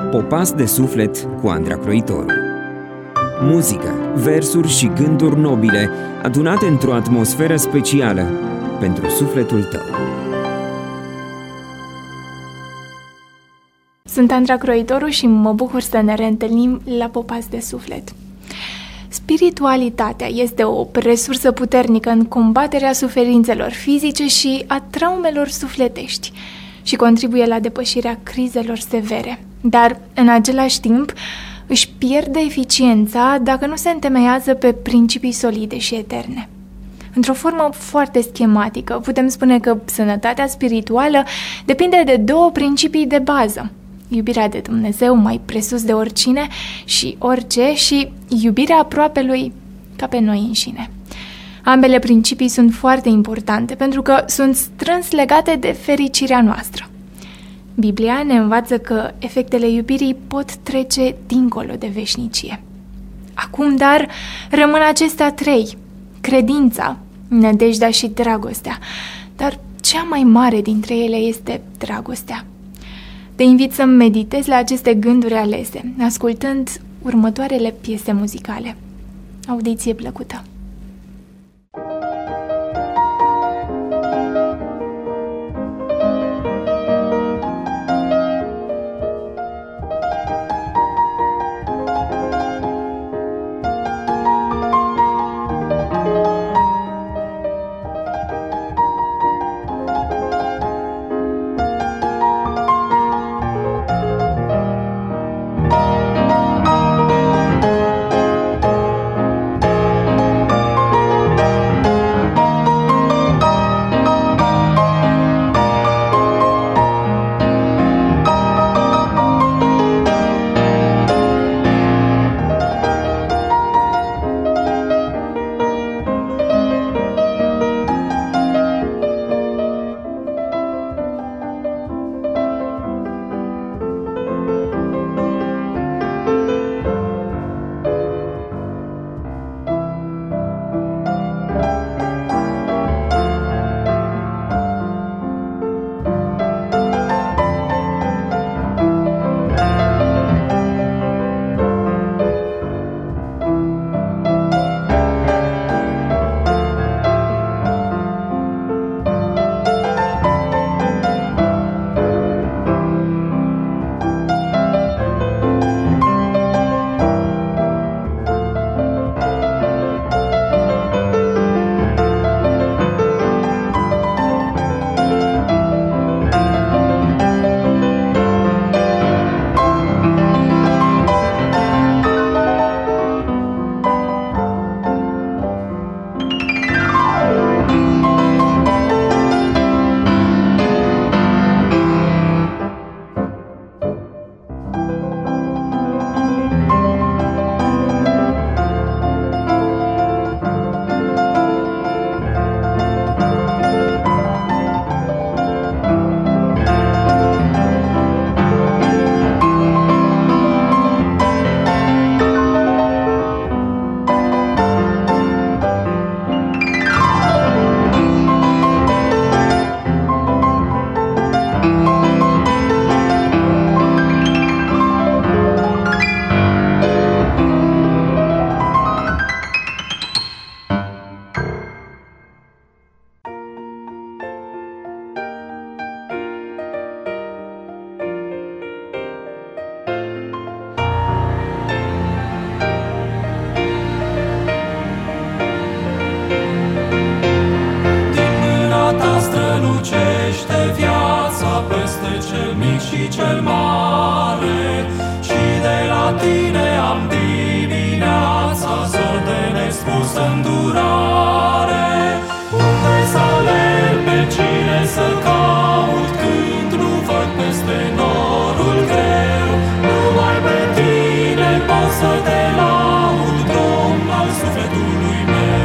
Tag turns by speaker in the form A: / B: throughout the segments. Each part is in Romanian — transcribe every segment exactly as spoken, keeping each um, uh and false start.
A: Popas de suflet cu Andra Croitoru. Muzică, versuri și gânduri nobile adunate într-o atmosferă specială pentru sufletul tău.
B: Sunt Andra Croitoru și mă bucur să ne reîntâlnim la Popas de suflet. Spiritualitatea este o resursă puternică în combaterea suferințelor fizice și a traumelor sufletești și contribuie la depășirea crizelor severe. Dar, în același timp, își pierde eficiența dacă nu se întemeiază pe principii solide și eterne. Într-o formă foarte schematică, putem spune că sănătatea spirituală depinde de două principii de bază: iubirea de Dumnezeu mai presus de oricine și orice și iubirea aproapelui ca pe noi înșine. Ambele principii sunt foarte importante pentru că sunt strâns legate de fericirea noastră. Biblia ne învață că efectele iubirii pot trece dincolo de veșnicie. Acum, dar, rămân acestea trei: credința, nădejdea și dragostea. Dar cea mai mare dintre ele este dragostea. Te invit să meditezi la aceste gânduri alese, ascultând următoarele piese muzicale. Audiție plăcută!
C: Cel mare, și de la tine am dimineața zor de nespus îndurare. Unde să alerg, pe cine să caut, când nu văd peste norul greu? Numai pe tine pot să te laud, Domn al sufletului meu.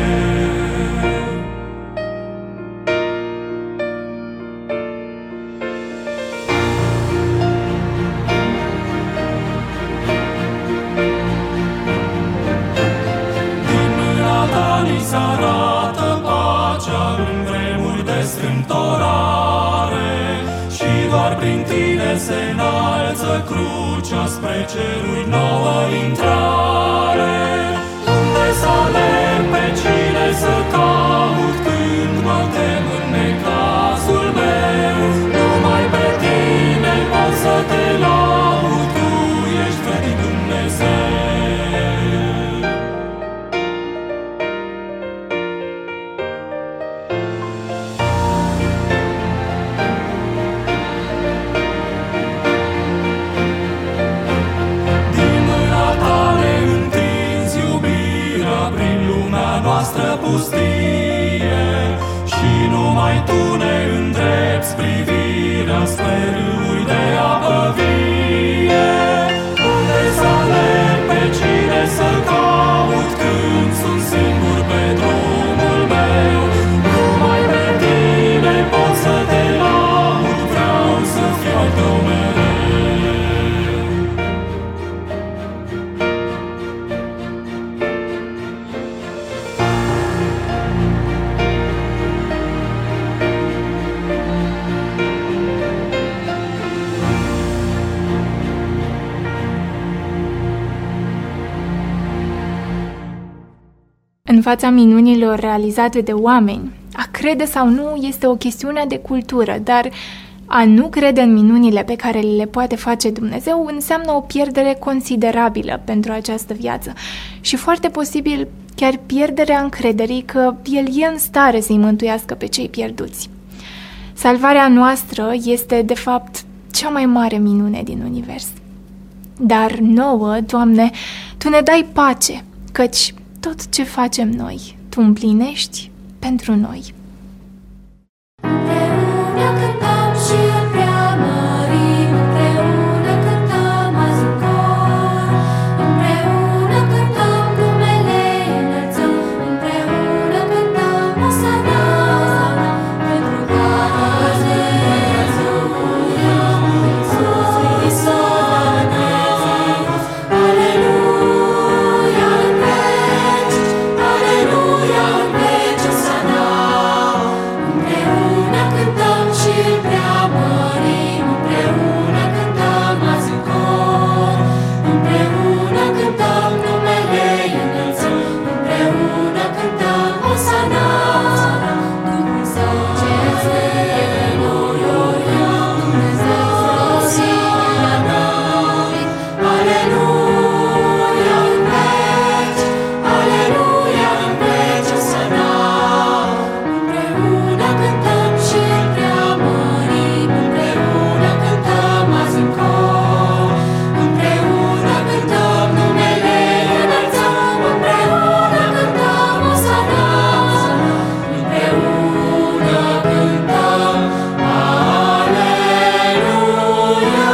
C: Se arată pacea în vremuri de strâmtorare și doar prin tine se înalță crucea. ducea spre ceruri nouă intrare. Unde să alerg, pe cine să caut, când mă tem în necazul meu? Numai pe tine pot să te laud, tu ești vrednic Dumnezeu. Noastră pustie și numai Tu ne îndrepți privirea spre râuri de apă vie. Unde să alerg, pe cine să caut, când sunt singur pe drumul meu? Numai pe Tine pot să te laud, vreau să fiu al Tău mereu.
B: În fața minunilor realizate de oameni, a crede sau nu este o chestiune de cultură, dar a nu crede în minunile pe care le poate face Dumnezeu înseamnă o pierdere considerabilă pentru această viață și foarte posibil chiar pierderea încrederii că El e în stare să-i mântuiască pe cei pierduți. Salvarea noastră este, de fapt, cea mai mare minune din univers. Dar nouă, Doamne, Tu ne dai pace, căci tot ce facem noi, Tu împlinești pentru noi.
D: Împreună cântăm și îl preamărim, împreună cântăm azi în cor, împreună cântăm numele înălțăm, împreună cântăm Osana, pentru că azi Aleluia, Iisus Hristos, Aleluia în veci, Aleluia în veci, Osana. Împreună cântăm și îl preamărim, împreună cântăm azi în cor, împreună cântăm numele înălțăm, împreună cântăm Osana. Duhul Său cel Sfânt, Aleluia, Dumnezeu folosirea noi, Aleluia în veci, Aleluia în veci, Osana. Împreună cântăm și îl preamărim, împreună cântăm azi în cor, împreună cântăm numele înălțăm, împreună cântăm Osana, împreună cântăm Aleluia.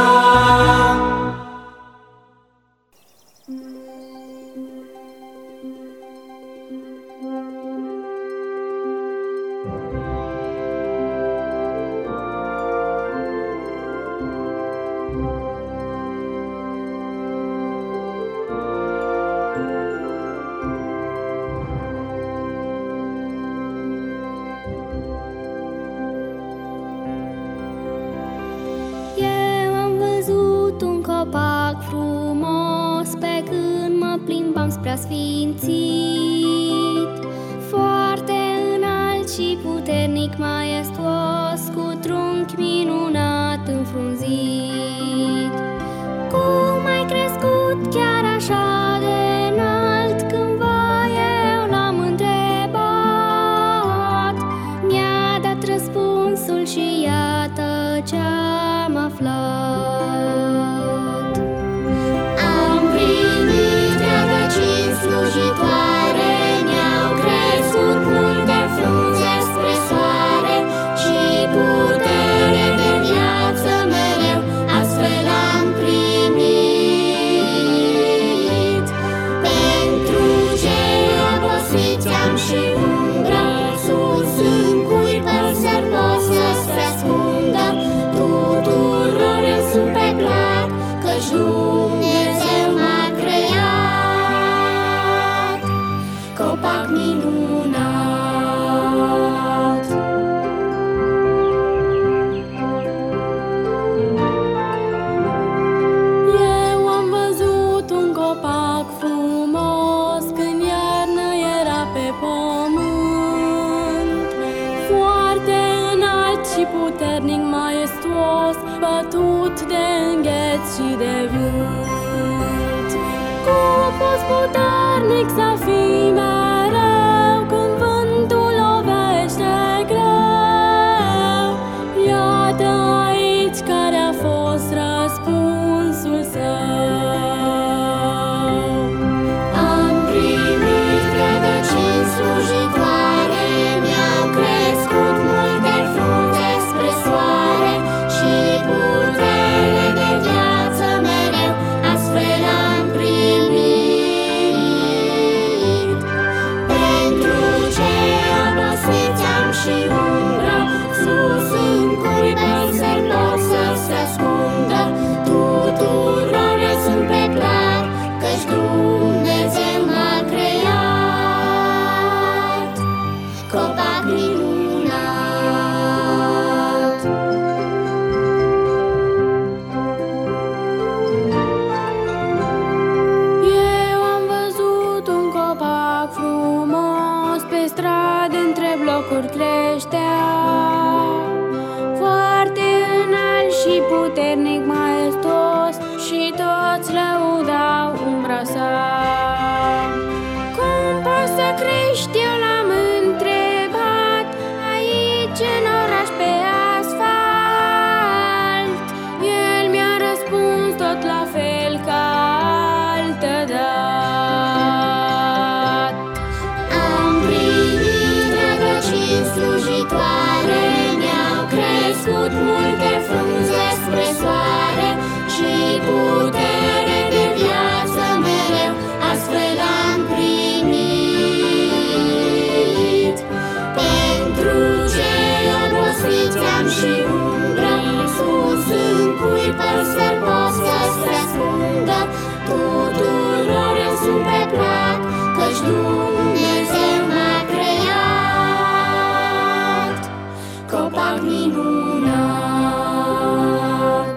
E: Eu am văzut un copac frumos pe când mă plimbam spre asfințit. Foarte înalt și puternic, maiestuos, cu trunchi minunat înfrunzit. Cum ai crescut chiar așa de înalt? Cândva eu l-am întrebat. Mi-a dat răspunsul și iată ce-am aflat.
D: Am primit rădăcini slujitoare, mi-au crescut multe frunze spre soare și putere de viață mereu, astfel am primit. Pentru cei obosiți am și umbră, sus în cui păsări pot să-ți răspundă. Tuturor eu sunt pe plac, căci Dumnezeu m-a creat. Copac minunat.
E: și de vânt. Cum poți puternic să fii mereu când vântul lovește greu? Iată aici care a fost răspunsul său.
D: Am primit rădăcini slujitoare, mi-au crescut multe frunze spre soare și putere de viață mereu, astfel am primit. Pentru cei obosiți am și umbră, sus în cui păsări pot să se ascundă. Tuturor eu sunt pe plac, căci Dumnezeu m-a creat, copac minunat.
E: Eu am văzut un copac frumos pe stradă între blocuri creștea, foarte înalt și puternic, maestos, și toți lăudau umbra sa. Cum poți să crești, eu l-am întrebat, aici în oraș pe asfalt? El mi-a răspuns tot la fel ca altădată.
D: Am primit rădăcini slujitoare, mi-au crescut multe frunze spre soare și putere de viață mereu, astfel am primit. Pentru cei obosiți am și umbră, sus în cui păsări pot să se ascundă. Tuturor eu sunt pe plac, căci Dumnezeu m-a creat, copac minunat.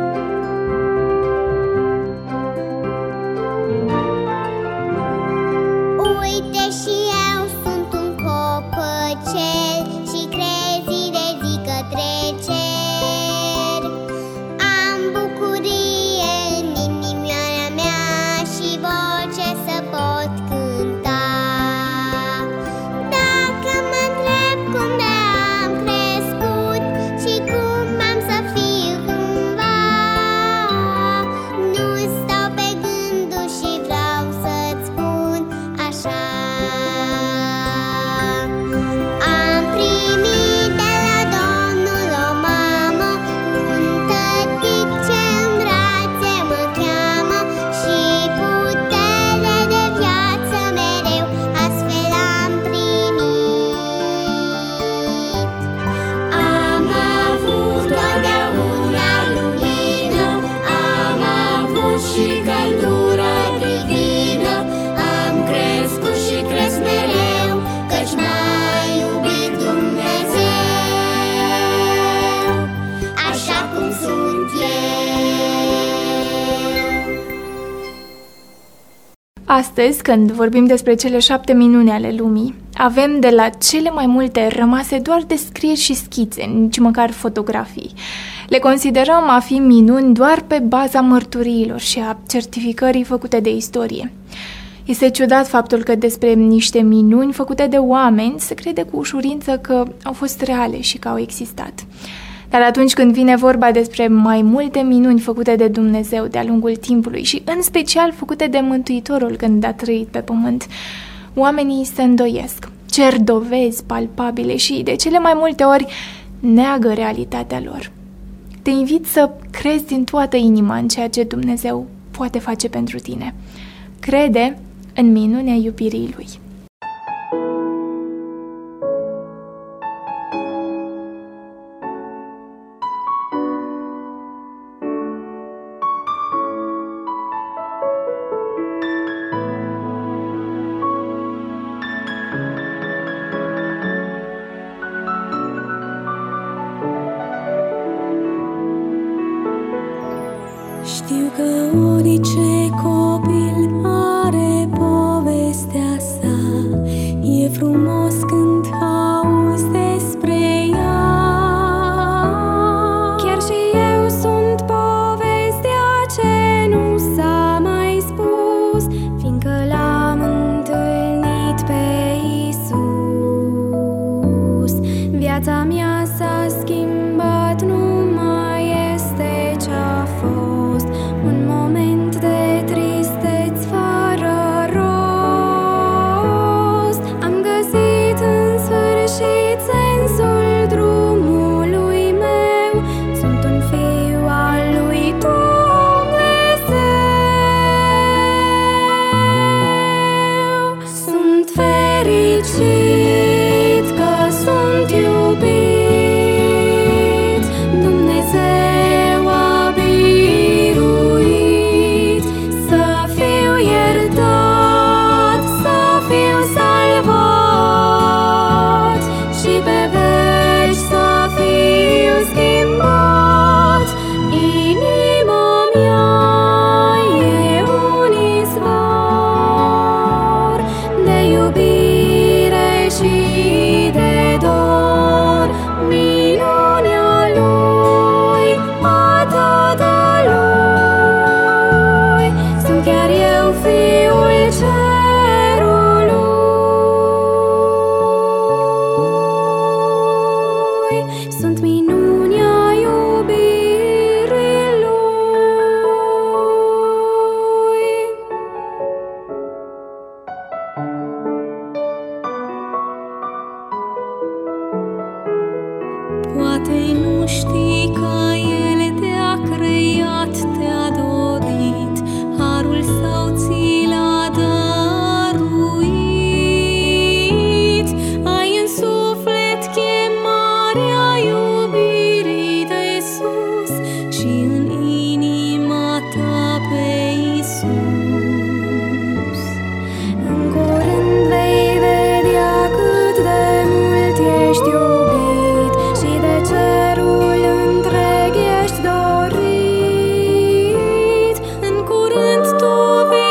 F: Uite și eu sunt un copăcel și crezi de zi către cer. Am bucurie în inimioara mea și voce să pot cânta. Dacă mă întreb cum de am crescut și cum am să fiu cândva, nu stau pe gânduri și vreau să-ți spun așa. Am primit de la Domnul o mamă, un tătic ce în brațe mă cheamă și putere de viață mereu, astfel am primit.
D: Am avut totdeauna lumină, am avut și căldură divină, am crescut și cresc mereu, căci m-a iubit Dumnezeu, așa cum sunt eu.
B: Astăzi, când vorbim despre cele șapte minuni ale lumii, avem de la cele mai multe rămase doar descrieri și schițe, nici măcar fotografii. Le considerăm a fi minuni doar pe baza mărturiilor și a certificării făcute de istorie. Este ciudat faptul că despre niște minuni făcute de oameni se crede cu ușurință că au fost reale și că au existat. Dar atunci când vine vorba despre mai multe minuni făcute de Dumnezeu de-a lungul timpului și în special făcute de Mântuitorul când a trăit pe pământ, oamenii se îndoiesc, cer dovezi palpabile și de cele mai multe ori neagă realitatea lor. Te invit să crezi din toată inima în ceea ce Dumnezeu poate face pentru tine. Crede în minunea iubirii Lui.
E: Știu că orice copil are povestea sa, e frumos când auzi despre ea. Chiar și eu sunt povestea sau ți l-a dăruit. Ai în suflet chemarea iubirii de sus și în inima ta pe Iisus. În curând vei vedea cât de mult ești iubit și de cerul întreg ești dorit. În curând tu vei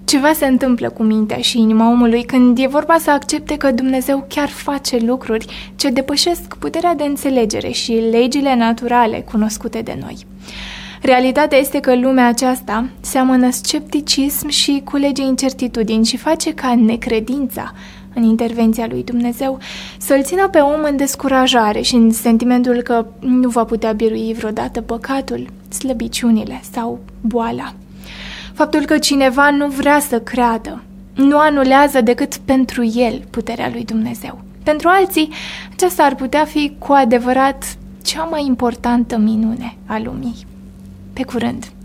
B: Ceva se întâmplă cu mintea și inima omului când e vorba să accepte că Dumnezeu chiar face lucruri ce depășesc puterea de înțelegere și legile naturale cunoscute de noi. Realitatea este că lumea aceasta seamănă scepticism și culege incertitudini și face ca necredința în intervenția lui Dumnezeu să-l țină pe om în descurajare și în sentimentul că nu va putea birui vreodată păcatul, slăbiciunile sau boala. Faptul că cineva nu vrea să creadă nu anulează decât pentru el puterea lui Dumnezeu. Pentru alții, aceasta ar putea fi cu adevărat cea mai importantă minune a lumii. Pe curând!